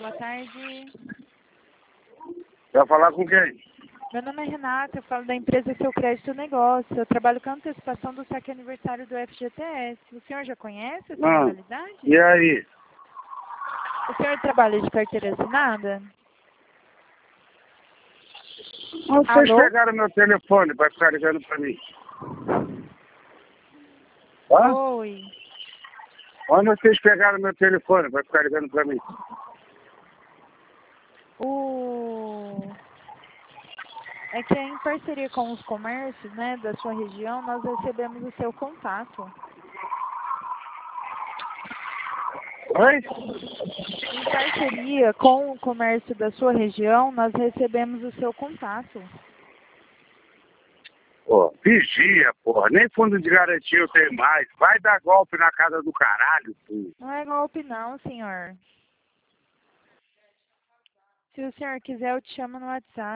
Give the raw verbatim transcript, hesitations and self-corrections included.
boa tarde. Vai falar com quem? Meu nome é Renata, eu falo da empresa Seu Crédito Negócio. Eu trabalho com a antecipação do saque aniversário do F G T S. O senhor já conhece essa Não. modalidade? E aí? O senhor trabalha de carteira assinada? Onde vocês Alô? pegaram meu telefone para ficar ligando para mim? Hã? Oi. Onde vocês pegaram meu telefone para ficar ligando para mim? O... É que em parceria com os comércios, né, da sua região, nós recebemos o seu contato. Oi? Em parceria com o comércio da sua região, nós recebemos o seu contato. Pô, vigia, porra. Nem fundo de garantia eu tenho mais. Vai dar golpe na casa do caralho, tu. Não é golpe não, senhor. Se o senhor quiser, eu te chamo no WhatsApp.